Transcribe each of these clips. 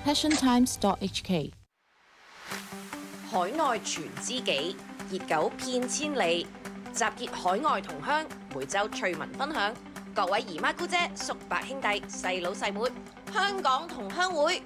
passiontimes.hk 海內存知己，熱狗遍千里。集結海外同鄉，每週趣聞分享。各位姨媽姑姐、叔伯兄弟、細佬細妹，香港同鄉會。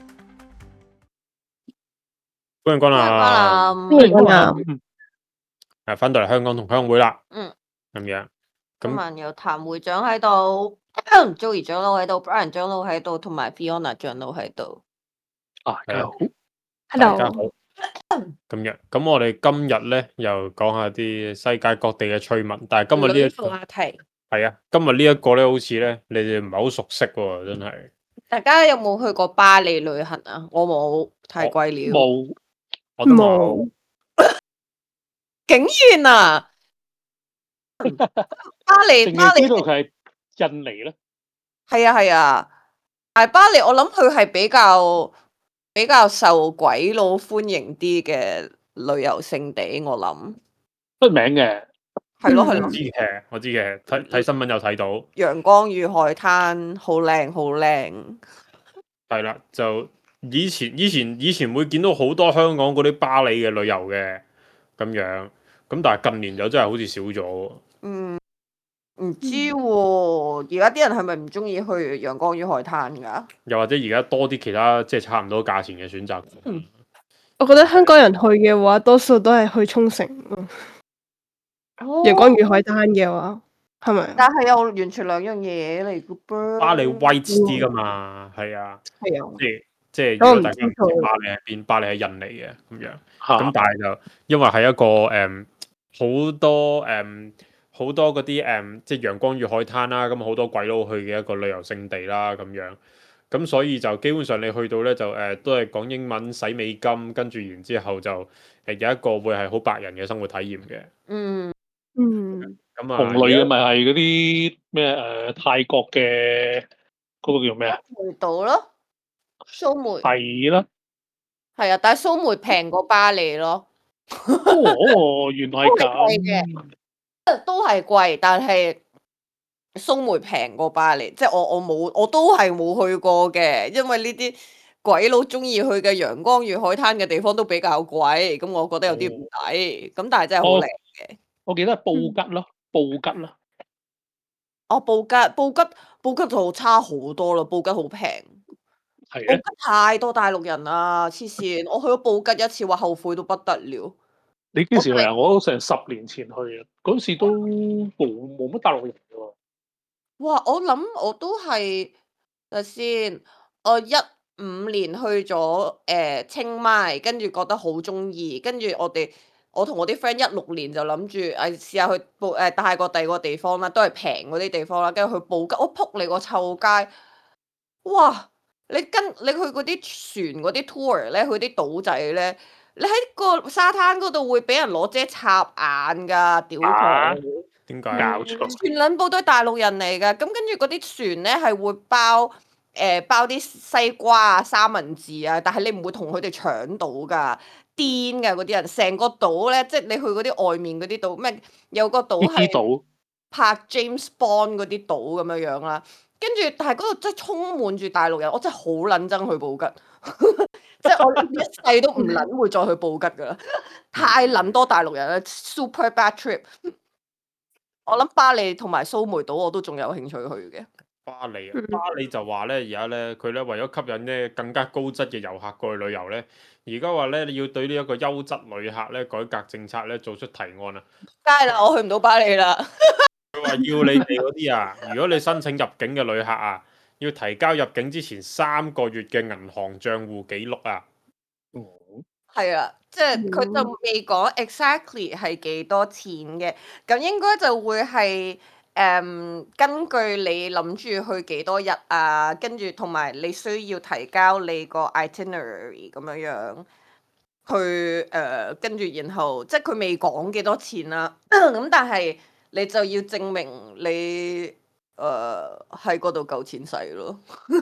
歡迎光臨， 歡迎光臨。 翻到嚟香港同鄉會啦。 咁樣。 今日有譚會長喺度，Joey 長老喺度 ，Brian 長老喺度，同埋 Fiona 長老喺度。 大家好 ，Hello。 大家好。咁我哋今日咧又講下啲世界各地嘅趣聞，但係今日呢一個話題係啊，今日呢一個咧好似咧你哋唔係好熟悉喎，真係。 大家有冇去過巴黎旅行啊？我冇，太貴了。 冇，我都冇。 竟然啊！巴黎知道佢係印尼咧？ 係啊，但係巴黎我諗佢係比較受鬼佬歡迎啲嘅旅遊勝地，我諗出名嘅。 係咯， 我知嘅，睇新聞有睇到。 陽光與海灘好靚，好靚。 係啦，就以前會見到好多香港嗰啲巴黎嘅旅遊嘅咁樣，咁但係近年就真係好似少咗。 唔知喎，而家啲人係咪唔中意去陽光與海灘噶？ 又或者而家多啲其他即係差唔多價錢嘅選擇。 我覺得香港人去嘅話，多數都係去沖繩。陽光與海灘嘅話，係咪？ 但係又完全兩樣嘢嚟嘅噃。 巴黎 white 啲噶嘛，係啊，即係如果大家唔知巴黎喺邊，巴黎喺印尼嘅咁樣。咁但係就因為係一個好多嗰啲即係陽光與海灘啦，咁好多鬼佬去嘅一個旅遊勝地啦，咁樣。咁所以就基本上你去到咧就都係講英文使美金，跟住然之後就有一個會係好白人嘅生活體驗嘅。咁啊， 同類嘅咪係嗰啲咩泰國嘅嗰個叫咩啊？ 蘇梅島咯，蘇梅係啦， 係啊，但係蘇梅平過巴黎咯。 哦，原來係咁。 都係貴，但係蘇梅平過巴黎，即係我都係冇去過嘅，因為呢啲鬼佬中意去嘅陽光與海灘嘅地方都比較貴，咁我覺得有啲唔抵，咁但係真係好靚嘅。 我記得係布吉咯，布吉啦。 哦，布吉就差好多啦，布吉好平。 係布吉太多大陸人啦，黐線！我去咗布吉一次，話後悔都不得了。 你幾時去啊？我都成10年前去啊，嗰時都冇乜大陸人嘅喎。 哇！我諗我都係，睇先，我15年去咗清邁，跟住覺得好中意，跟住我同我啲 friend 16年就諗住試下去泰國第二個地方啦，都係平嗰啲地方啦，跟住去布吉，我撲你個臭街！哇！你去嗰啲船嗰啲 tour 咧，去啲島仔咧，你喺個沙灘嗰度會俾人攞遮插眼㗎，屌佢！ 點解？ 搞錯！ 全撚部都係大陸人嚟㗎，咁跟住嗰啲船咧係會包啲西瓜啊、三文治啊，但係你唔會同佢哋搶到㗎，癲㗎嗰啲人，成個島咧，即係你去嗰啲外面嗰啲島，咩有個島係拍 James Bond 嗰啲島咁樣樣啦。跟住，但係嗰度真係充滿住大陸人，我真係好撚憎去布吉，即係我一世都唔撚會再去布吉噶啦，太撚多大陸人啦 ，super bad trip。我諗巴黎同埋蘇梅島我都仲有興趣去嘅。 巴黎就話咧，而家咧佢咧為咗吸引咧更加高質嘅遊客過去旅遊咧，而家話咧你要對呢一個優質旅客咧改革政策咧做出提案啊！ 梗係啦，我去唔到巴黎啦。 佢話要你哋嗰啲啊，如果你申請入境嘅旅客啊，要提交入境之前3個月嘅銀行帳戶記錄啊。 係啊，即係佢就未講 exactly 係幾多錢嘅，咁應該就會係根據你諗住去幾多日啊，跟住同埋你需要提交你個 itinerary 咁樣樣，去跟住然後即係佢未講幾多錢啦，咁但係你就要證明你喺嗰度夠錢使咯。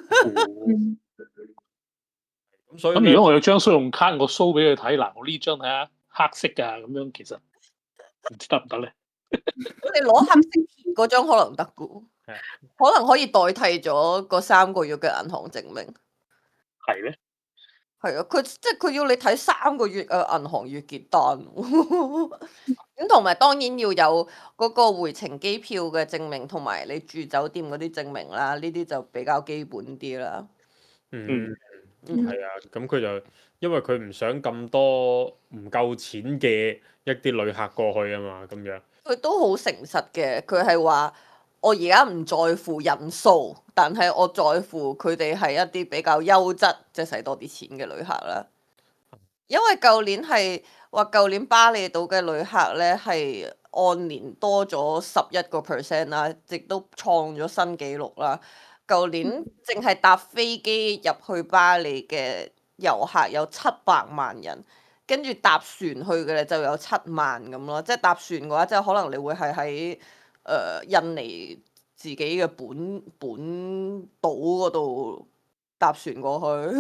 咁如果我有張信用卡，我 show 俾佢睇，嗱，我呢張睇下黑色㗎，咁樣其實唔知得唔得咧？ 你攞黑色貼嗰張可能得㗎，可能可以代替咗嗰3個月嘅銀行證明。 係咧？ 係啊，佢要你睇3個月嘅銀行月結單，咁同埋當然要有嗰個回程機票嘅證明，同埋你住酒店嗰啲證明啦，呢啲就比較基本啲啦。 係啊，咁佢就因為佢唔想咁多唔夠錢嘅一啲旅客過去啊嘛，咁樣。 佢都好誠實嘅，佢係話我而家唔在乎人數，但係我在乎佢哋係一啲比較優質，即係使多啲錢嘅旅客啦。因為舊年係話舊年巴厘島嘅旅客咧係按年多咗11%啦，亦都創咗新紀錄啦。舊年淨係搭飛機入去巴厘嘅遊客有700萬人，跟住搭船去嘅咧就有7萬咁咯。即係搭船嘅話，即係可能你會係喺印尼自己嘅本島嗰度搭船過去。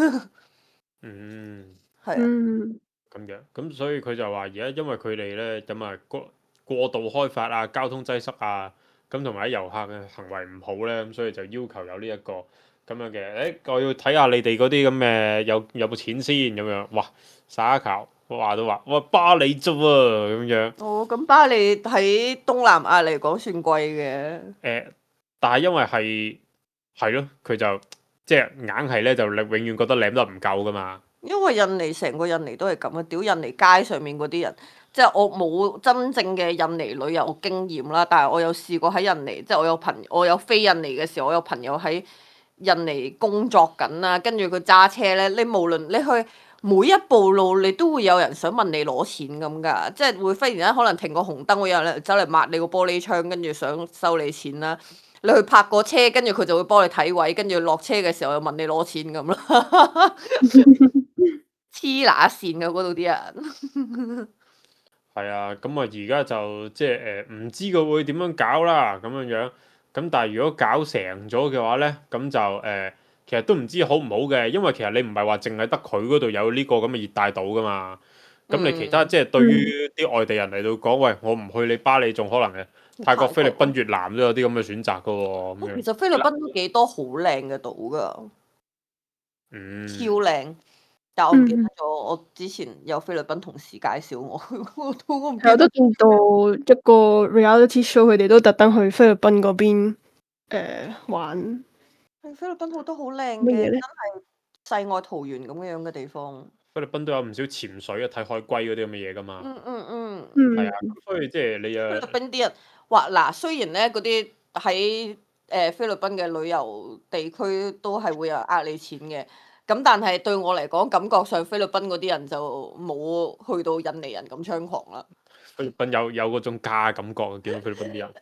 係啊， 咁樣，咁所以佢就話而家因為佢哋咧咁啊過度開發啊，交通擠塞啊，咁同埋啲遊客嘅行為唔好咧，咁所以就要求有呢一個咁樣嘅，我要睇下你哋嗰啲咁嘅有冇錢先咁樣，哇撒球話都話，哇巴厘啫喎咁樣。 哦，咁巴厘喺東南亞嚟講算貴嘅。 但係因為係咯，佢就即係硬係咧，就你永遠覺得舐得唔夠噶嘛。 因為印尼成個印尼都係咁啊！屌印尼街上面嗰啲人，即係我冇真正嘅印尼旅遊經驗啦，但係我有試過喺印尼，即係我有飛印尼嘅時候，我有朋友喺印尼工作緊啦，跟住佢揸車咧，你無論你去每一步路，你都會有人想問你攞錢咁㗎，即係會忽然間可能停個紅燈，會有人走嚟抹你個玻璃窗，跟住想收你錢啦。你去泊個車，跟住佢就會幫你睇位，跟住落車嘅時候又問你攞錢咁啦。黐乸線嘅嗰度啲人。 係啊，咁啊而家就即係唔知佢會點樣搞啦咁樣樣。咁但係如果搞成咗嘅話咧，咁就其實都唔知好唔好嘅，因為其實你唔係話淨係得佢嗰度有呢個咁嘅熱帶島噶嘛。咁你其他即係對於啲外地人嚟到講，喂，我唔去你巴厘，仲可能嘅泰國、菲律賓、越南都有啲咁嘅選擇噶喎。咁樣其實菲律賓都幾多好靚嘅島㗎，超靚。但我唔記得咗，我之前有菲律賓同事介紹我，我都見到一個 reality show，佢哋都特登去菲律賓嗰邊玩。 菲律賓好多好靚嘅，真係世外桃源咁樣嘅地方。 菲律賓都有唔少潛水啊、睇海龜嗰啲咁嘅嘢㗎嘛。 係啊，所以即係你菲律賓啲人話嗱，雖然咧嗰啲喺菲律賓嘅旅遊地區都係會有呃你錢嘅。咁但係對我嚟講，感覺上菲律賓嗰啲人就冇去到印尼人咁猖狂啦。 菲律賓有嗰種假感覺，見到菲律賓啲人。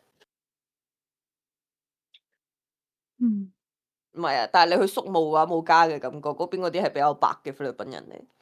唔係啊，但係你去宿務嘅話冇假嘅感覺，嗰邊嗰啲係比較白嘅菲律賓人嚟。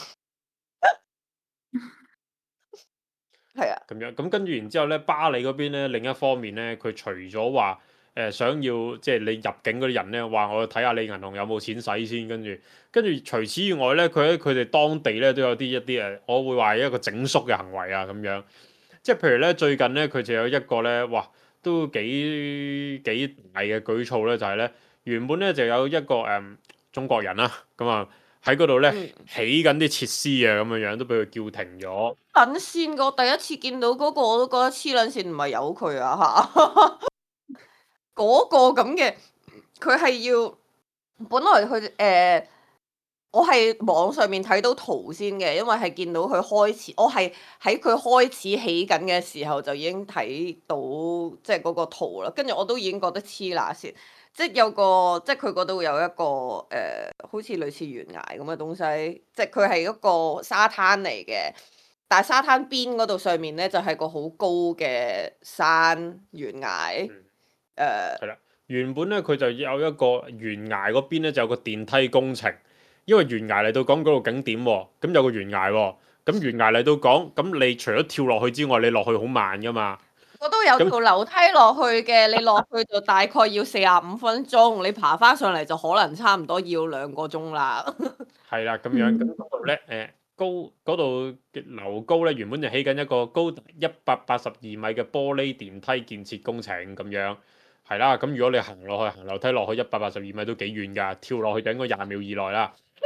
係啊。 咁樣咁跟住然之後咧，巴厘嗰邊咧另一方面咧，佢除咗話想要即係你入境嗰啲人咧，話我要睇下你銀行有冇錢使先，跟住除此以外咧，佢喺佢哋當地咧都有一啲我會話一個整肅嘅行為啊咁樣。即係譬如咧，最近咧佢就有一個咧，哇都幾大嘅舉措咧，就係咧原本咧就有一個中國人啦，咁啊喺嗰度咧起緊啲設施啊，咁樣樣都俾佢叫停咗。 撚線個，第一次見到嗰個我都覺得黐撚線，唔係有佢啊嚇！嗰個咁嘅，佢係要本來佢我係網上面睇到圖先嘅，因為係見到佢開始，我係喺佢開始起緊嘅時候就已經睇到即係嗰個圖啦。跟住我都已經覺得黐乸線，即係有個即係佢嗰度有一個好似類似懸崖咁嘅東西，即係佢係一個沙灘嚟嘅，但係沙灘邊嗰度上面咧就係個好高嘅山懸崖。 係啦，原本咧佢就有一個懸崖嗰邊咧就有個電梯工程。因為懸崖嚟到講嗰個景點喎，咁有個懸崖喎，咁懸崖嚟到講，咁你除咗跳落去之外，你落去好慢噶嘛。 我都有條樓梯落去嘅，你落去就大概要45分鐘，你爬翻上嚟就可能差唔多要2個鐘啦。 係啦，咁樣咁嗰度咧，高嗰度樓高咧，原本就起緊一個高182米嘅玻璃電梯建設工程咁樣，係啦。咁如果你行落去行樓梯落去182米都幾遠㗎，跳落去就應該20秒以內啦。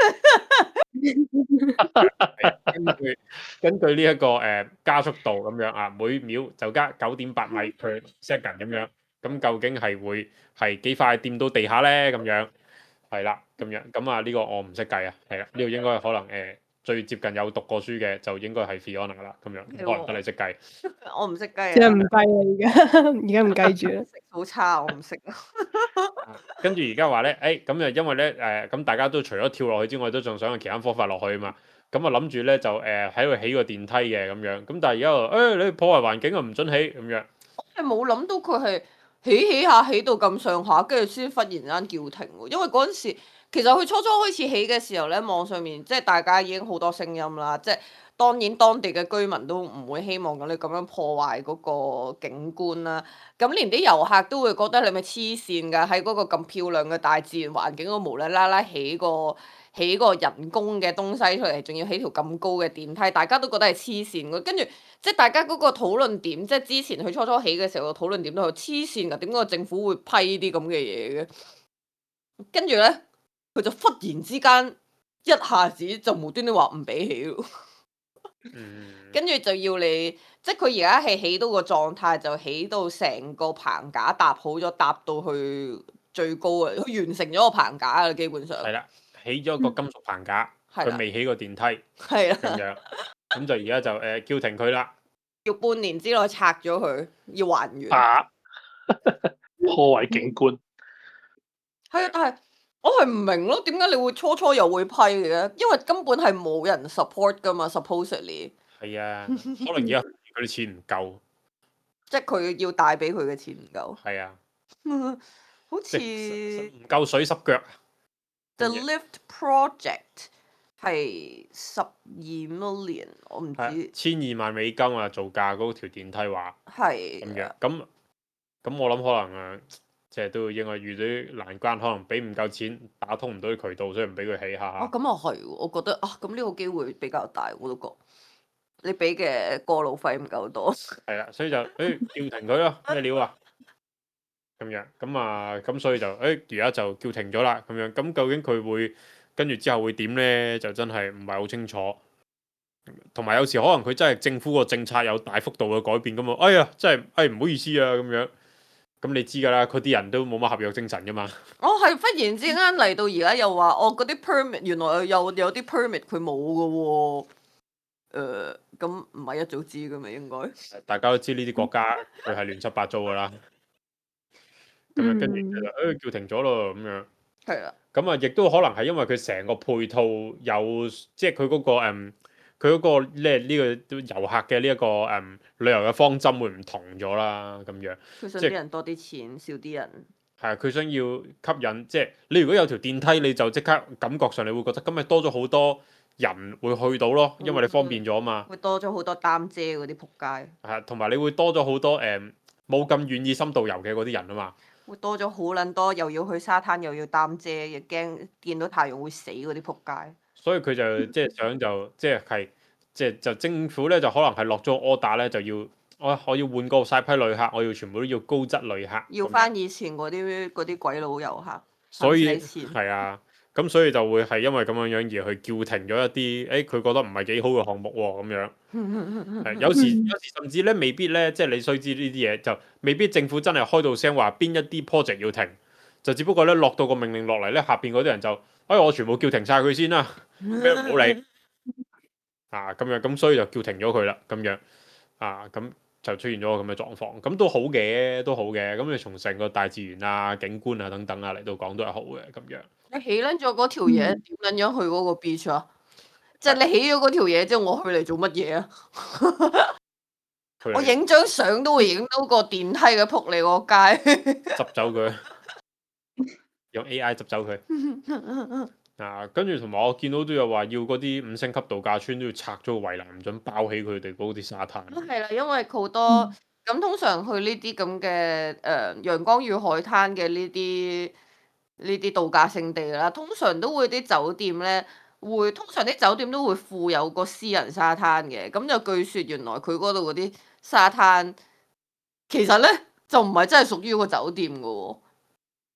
根據呢一個加速度咁樣啊，每秒就加9.8米 per second 咁樣，咁究竟係幾快掂到地下咧？咁樣係啦，咁樣咁啊呢個我唔識計啊，係啦，呢個應該可能最接近有讀過書嘅就應該係 Fiona 啦，咁樣可能得你識計。 我唔識計即係唔計啦，而家唔計住啦。 食好差，我唔識啊。 跟住而家話咧，咁就因為咧咁大家都除咗跳落去之外，都仲想用其他方法落去啊嘛。咁啊諗住咧就喺度起個電梯嘅咁樣。咁但係而家話你破壞環境啊，唔准起咁樣。 我係冇諗到佢係起下起到咁上下，跟住先忽然間叫停喎。因為嗰陣時其實佢初開始起嘅時候咧，網上面即係大家已經好多聲音啦，即係當然當地嘅居民都唔會希望咁你咁樣破壞嗰個景觀啦。咁連啲遊客都會覺得你咪黐線㗎，喺嗰個咁漂亮嘅大自然環境度無啦啦起個人工嘅東西出嚟，仲要起條咁高嘅電梯，大家都覺得係黐線嘅。跟住即係大家嗰個討論點，即係之前佢初起嘅時候個討論點都係黐線㗎，點解個政府會批啲咁嘅嘢嘅？跟住咧，佢就忽然之間一下子就無端端話唔俾起咯。跟住就要你，即係佢而家係起到個狀態，就起到成個棚架搭好咗，搭到去最高啊！佢完成咗個棚架啦，基本上。係啦，起咗個金屬棚架，佢未起個電梯。 係啦。 咁樣，咁就而家就叫停佢啦。 要半年之內拆咗佢，要還原。 破壞景觀。 係啊，但係我係唔明咯，點解你會初又會批嘅？因為根本係冇人 support 噶嘛 ，supposedly。 係啊，可能而家佢啲錢唔夠， 即係佢要帶俾佢嘅錢唔夠。 係啊， 好似唔夠水濕腳。 The Lift Project 係12 million， 我唔知。 12萬美金啊，造價嗰條電梯話。 係。 咁樣，咁我諗可能即係都應該遇到啲難關，可能俾唔夠錢，打通唔到啲渠道，所以唔俾佢起下。 咁又係喎，我覺得咁呢個機會比較大，我都覺。你俾嘅過路費唔夠多。 係啦，所以就叫停佢咯，咩料啊？咁樣，咁所以就而家就叫停咗啦，咁樣，咁究竟佢會跟住之後會點咧？就真係唔係好清楚。同埋有時可能佢真係政府個政策有大幅度嘅改變咁啊！哎呀，真係唔好意思啊咁樣。咁你知㗎啦，佢啲人都冇乜合約精神㗎嘛。 係忽然之間嚟到而家又話，嗰啲 permit 原來有啲 permit 佢冇㗎喎。咁唔係一早知㗎嘛應該。 大家都知呢啲國家佢係亂七八糟㗎啦。咁樣跟住就叫停咗咯咁樣。 係啦。 咁啊，亦都可能係因為佢成個配套有，即係佢嗰個佢嗰個呢個遊客嘅呢一個旅遊嘅方針會唔同咗啦，咁樣。 佢想啲人多啲錢，少啲人。 係啊，佢想要吸引，即係你如果有條電梯，你就即刻感覺上你會覺得今日多咗好多人會去到咯，因為你方便咗嘛。 會多咗好多擔遮嗰啲仆街。 係，同埋你會多咗好多冇咁願意深度遊嘅嗰啲人啊嘛。 會多咗好撚多，又要去沙灘，又要擔遮，又驚見到太陽會死嗰啲仆街。 所以佢就即係想就政府咧就可能係落咗 order 咧，就要我要換過晒批旅客，我要全部都要高質旅客。 要翻以前嗰啲鬼佬遊客。 所以係啊，咁所以就會係因為咁樣而去叫停咗一啲佢覺得唔係幾好嘅項目喎，咁樣。有時甚至咧未必咧，即係你須知呢啲嘢就未必政府真係開到聲話邊一啲 project 要停，就只不過咧落到個命令落嚟咧，下邊嗰啲人就我全部叫停晒佢先啦，咩唔好理咁樣，咁所以就叫停咗佢啦，咁樣咁就出現咗個咁嘅狀況，咁都好嘅，咁你從成個大自然啊、景觀啊等等嚟到講都係好嘅，咁樣。 你起撚咗嗰條嘢點撚樣去嗰個 beach 啊？即係你起咗嗰條嘢之後，我去嚟做乜嘢啊？我影張相都會影到個電梯嘅仆你個街。 執走佢，用 AI 執走佢。跟住同埋我見到都有話要嗰啲5星級度假村都要拆咗個圍欄，唔准包起佢哋嗰啲沙灘。 係啦，因為好多咁通常去呢啲咁嘅陽光與海灘嘅呢啲度假勝地啦，通常都會啲酒店咧通常啲酒店都會附有個私人沙灘嘅，咁就據說原來佢嗰度嗰啲沙灘其實咧就唔係真係屬於個酒店㗎喎。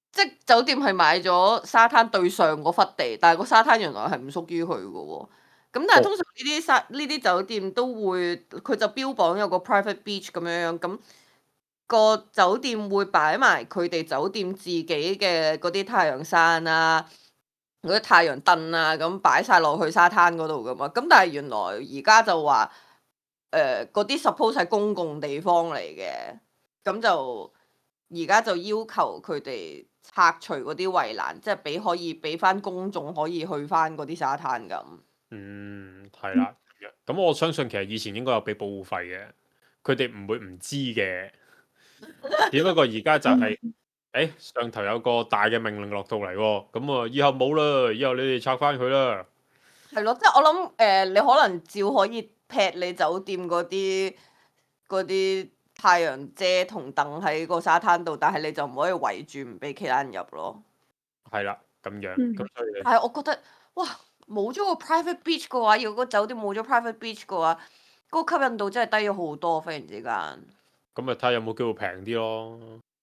即係酒店係買咗沙灘對上嗰忽地，但係個沙灘原來係唔屬於佢嘅喎。咁但係通常呢啲酒店都會，佢就標榜有個 private beach 咁樣，咁個酒店會擺埋佢哋酒店自己嘅嗰啲太陽傘啊、嗰啲太陽凳啊，咁擺晒落去沙灘嗰度噶嘛。咁但係原來而家就話，嗰啲 suppose 係公共地方嚟嘅，咁就而家就要求佢哋拆除嗰啲圍欄，即係可以俾翻公眾可以去翻嗰啲沙灘咁。 係啦，咁我相信其實以前應該有俾保護費嘅，佢哋唔會唔知嘅，只不過而家就係、上頭有個大嘅命令落到嚟喎，咁啊以後冇啦，以後你哋拆翻佢啦。 係咯，即係我諗你可能照可以劈你酒店嗰啲太陽遮同凳喺個沙灘度，但係你就唔可以圍住唔俾其他人入咯。 係啦，咁樣，咁所以係我覺得哇，冇咗個 private beach 嘅話，如果個酒店冇咗 private beach 嘅話，嗰個吸引度真係低咗好多，忽然之間。 咁咪睇下有冇機會平啲咯。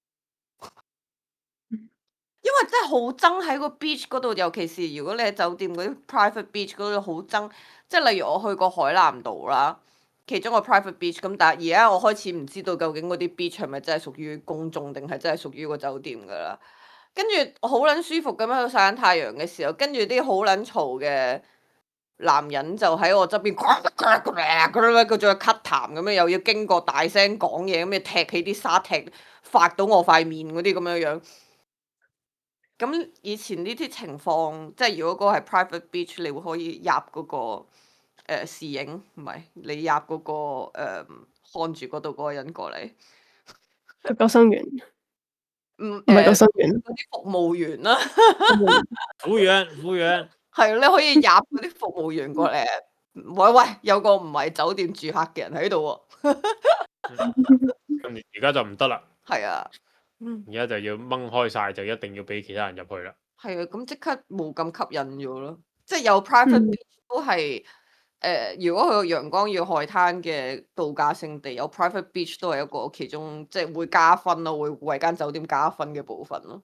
因為真係好憎喺個 beach 嗰度，尤其是如果你喺酒店嗰啲 private beach 嗰度好憎，即係例如我去過海南島啦，其中個 private beach 咁，但係而家我開始唔知道究竟嗰啲 beach 係咪真係屬於公眾定係真係屬於個酒店噶啦。跟住我好撚舒服咁樣喺度曬緊太陽嘅時候，跟住啲好撚嘈嘅男人就喺我側邊，佢仲要咳痰咁樣，又要經過大聲講嘢咁樣踢起啲沙踢，發到我塊面嗰啲咁樣樣。咁以前呢啲情況，即係如果嗰個係 private beach，你會可以入嗰個侍影，唔係你入嗰個看住嗰度嗰個人過嚟。 救生員，唔係救生員， 嗰啲服務員啦。 服務員。 係你可以入嗰啲服務員過嚟。喂，有個唔係酒店住客嘅人喺度喎。 咁而家就唔得啦。 係啊。 而家就要掹開晒，就一定要俾其他人入去啦。 係啊，咁即刻冇咁吸引咗咯。即係有 private beach 都係如果佢個陽光與海灘嘅度假勝地，有 private beach 都係一個其中即係會加分咯，會為間酒店加分嘅部分咯。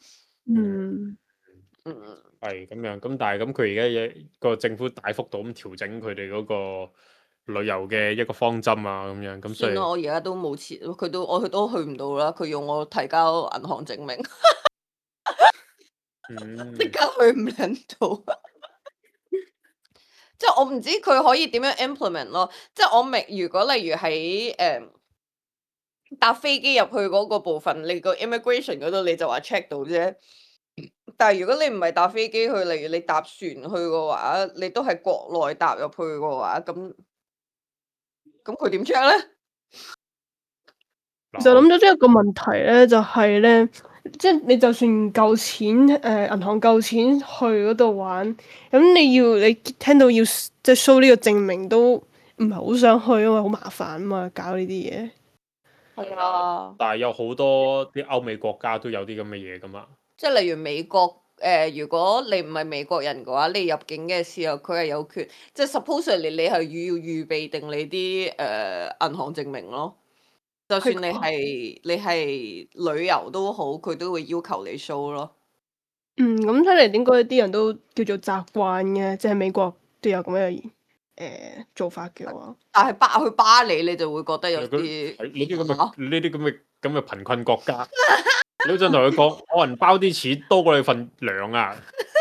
係咁樣，咁但係咁佢而家個政府大幅度咁調整佢哋嗰個旅遊嘅一個方針啊，咁樣咁所以。 我而家都冇錢，我都去唔到啦。佢用我提交銀行證明，即刻去唔到。即係我唔知佢可以點樣 implement 咯。即係我明，如果例如喺搭飛機入去嗰個部分，你個 immigration 嗰度你就話 check 到啫。但係如果你唔係搭飛機去，例如你搭船去嘅話，你都係國內搭入去嘅話，咁佢點 check 咧？ 其實諗咗一個問題咧，就係咧，即係你就算夠錢，銀行夠錢去嗰度玩，咁你聽到要即係 show 呢個證明都唔係好想去，因為好麻煩啊嘛，搞呢啲嘢。 係啊。 但係有好多啲歐美國家都有啲咁嘅嘢噶嘛。即係例如美國，如果你唔係美國人嘅話，你入境嘅時候佢係有權，即係 suppose 你係要預備定你啲銀行證明咯。就算你係旅遊都好，佢都會要求你 show 咯。 咁睇嚟應該啲人都叫做習慣嘅，即係美國都有咁樣做法嘅話。 但係去巴黎你就會覺得有啲呢啲咁嘅貧困國家，你都想同佢講，我人包啲錢多過你份糧啊！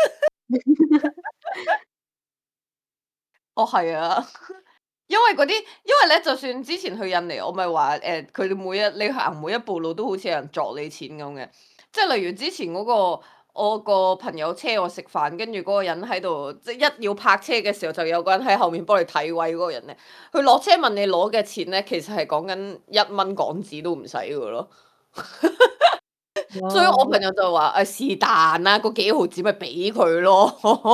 哦，係啊。因為咧，就算之前去印尼，我咪話佢哋你行每一步路都好似有人作你錢咁嘅。即係例如之前嗰個我個朋友車我食飯，跟住嗰個人喺度，即係一要泊車嘅時候，就有個人喺後面幫你睇位嗰個人咧，佢落車問你攞嘅錢咧，其實係講緊1蚊港紙都唔使㗎咯。所以我朋友就話是但啦，嗰幾毫紙咪俾佢咯。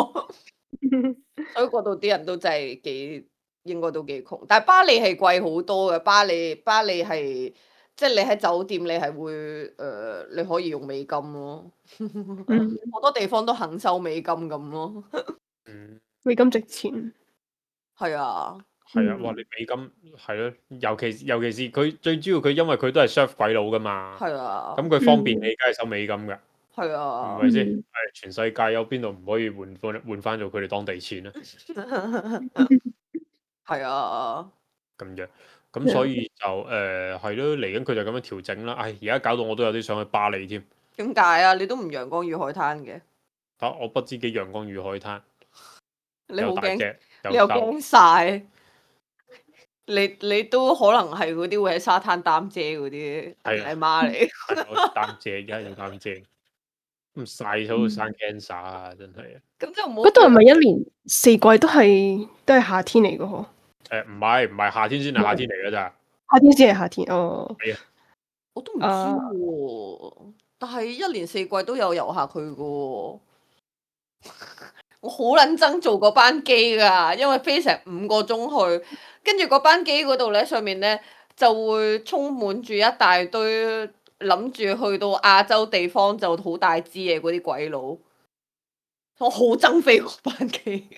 所以嗰度啲人都真係應該都幾窮，但係巴黎係貴好多嘅。巴黎係即係你喺酒店你係會你可以用美金咯。好多地方都肯收美金咁咯。 美金值錢。 係啊。 係啊，哇！你美金係咯，尤其是佢最主要佢因為佢都係 serve 鬼佬噶嘛。 係啊。 咁佢方便你，梗係收美金㗎。 係啊， 係咪先？係全世界有邊度唔可以換翻做佢哋當地錢咧？ 係啊， 咁樣，咁所以就係咯，嚟緊佢就咁樣調整啦。唉，而家搞到我都有啲想去巴黎添。 點解啊？你都唔陽光與海灘嘅， 我不知幾陽光與海灘， 你好驚， 又大隻你又又瘦， 驚晒，你都可能係嗰啲會喺沙灘擔遮嗰啲係大媽嚟。 係我擔遮，而家要擔遮，咁曬到生 cancer 啊！真係啊！ 咁就唔好。 嗰度係咪一年四季都係夏天嚟嘅嗬？ 唔係夏天先係夏天嚟㗎咋？ 夏天先係夏天哦。 係啊， 我都唔知喎，但係一年四季都有遊客去嘅喎。我好撚憎做嗰班機㗎，因為飛成5個鐘去，跟住嗰班機嗰度咧上面咧就會充滿住一大堆諗住去到亞洲地方就好大支嘅嗰啲鬼佬。我好憎飛嗰班機。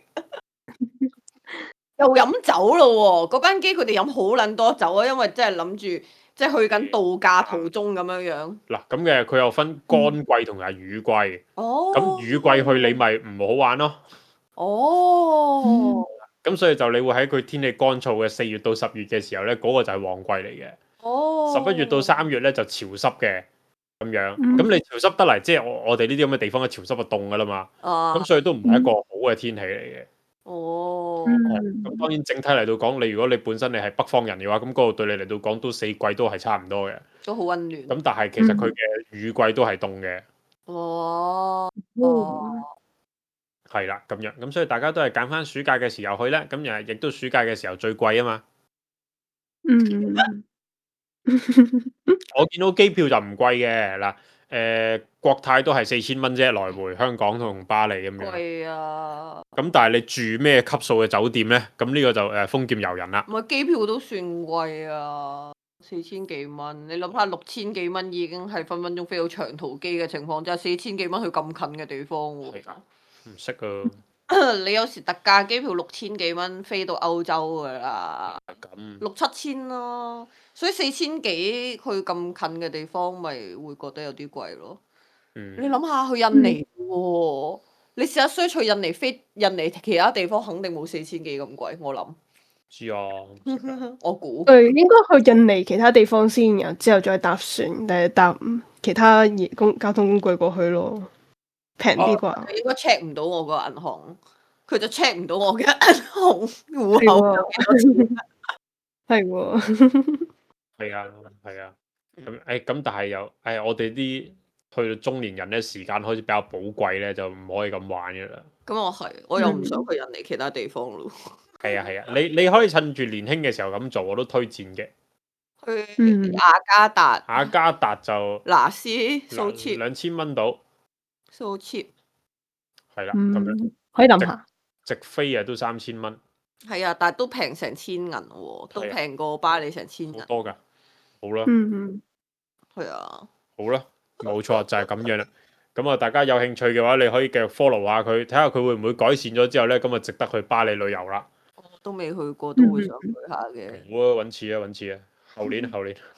又飲酒咯喎！嗰班機佢哋飲好撚多酒啊，因為真係諗住即係去緊度假途中咁樣樣。 嗱咁嘅佢有分乾季同埋雨季。 哦。 咁雨季去你咪唔好玩咯。 哦。 咁所以就你會喺佢天氣乾燥嘅4月到10月嘅時候咧，嗰個就係旺季嚟嘅。 哦。 11月到3月咧就潮濕嘅咁樣。咁你潮濕得嚟，即係我哋呢啲咁嘅地方嘅潮濕就凍噶啦嘛。咁所以都唔係一個好嘅天氣嚟嘅。 哦。 咁當然整體嚟到講，如果你本身你係北方人嘅話，咁嗰度對你嚟到講都4季都係差唔多嘅。 都好溫暖。 咁但係其實佢嘅雨季都係凍嘅。 哦。 係啦，咁樣，咁所以大家都係揀翻暑假嘅時候去咧，咁亦都暑假嘅時候最貴啊嘛。我見到機票就唔貴嘅嗱，國泰都係4000蚊啫，來回香港同巴黎咁樣。 貴啊！ 咁但係你住咩級數嘅酒店咧？咁呢個就豐儉由人啦。 唔係機票都算貴啊，4000幾蚊。你諗下6000幾蚊已經係分分鐘飛到長途機嘅情況之下，4000幾蚊去咁近嘅地方喎。 係㗎，唔識啊！ 你有時特價機票6000幾蚊飛到歐洲㗎啦， 咁 6、7千咯，所以4000幾去咁近嘅地方，咪會覺得有啲貴咯。你諗下去印尼喎，你試下 search 去印尼飛印尼其他地方，肯定冇4000幾咁貴，我諗。 知啊， 我估。 應該去印尼其他地方先，然後之後再搭船，定係搭其他交通工具過去咯，平啲啩？ 佢應該 check 唔到我個銀行，佢就 check 唔到我嘅銀行戶口有幾多錢。 係喎。 係啊，係啊。咁但係又我哋啲去到中年人咧，時間開始比較寶貴咧，就唔可以咁玩嘅啦。 咁我又唔想去印尼其他地方咯。 係啊，你可以趁住年輕嘅時候咁做，我都推薦嘅。 去雅加達。 雅加達就拿斯蘇 cheap 2000蚊到。 蘇 cheap。 係啦，咁樣可以諗下。 直飛啊都3000蚊。 係啊，但係都平成1000銀喎，都平過巴黎成1000銀。 好多㗎，好啦。 係啊。 好啦，冇錯就係咁樣啦。咁啊，大家有興趣嘅話，你可以繼續 follow 下佢，睇下佢會唔會改善咗之後咧，咁啊值得去巴黎旅遊啦。 我都未去過，都會想去下嘅。 好啊，揾次啊，後年。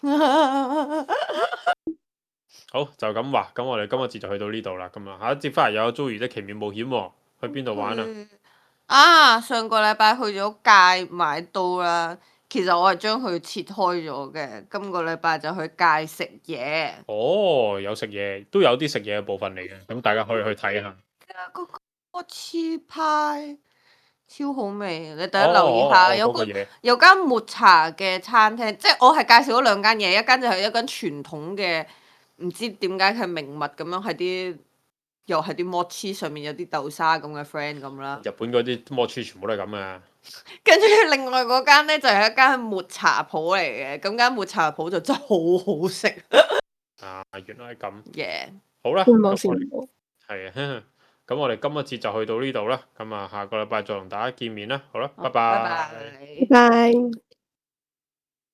好，就咁話，咁我哋今個節就去到呢度啦。咁啊，下一節翻嚟有 Joey 的奇妙冒險喎，去邊度玩啊？ 上個禮拜去咗界買刀啦，其實我係將佢切開咗嘅。今個禮拜就去界食嘢。 哦，有食嘢，都有啲食嘢嘅部分嚟嘅，咁大家可以去睇下。 嗰個切派超好味，你大家留意下，有間抹茶嘅餐廳，即係我係介紹咗2間嘢，一間就係一間傳統嘅，唔知點解佢係名物咁樣，係啲又係啲 mochi 上面有啲豆沙咁嘅 friend 咁啦。 日本嗰啲 mochi 全部都係咁啊！ 跟住另外嗰間咧就係一間抹茶鋪嚟嘅，咁間抹茶鋪就真係好好食。 啊，原來係咁。 Yeah。 好啦。係啊。咁我哋今個節就去到呢度啦，咁啊下個禮拜再同大家見面啦，好啦，拜拜。 拜拜。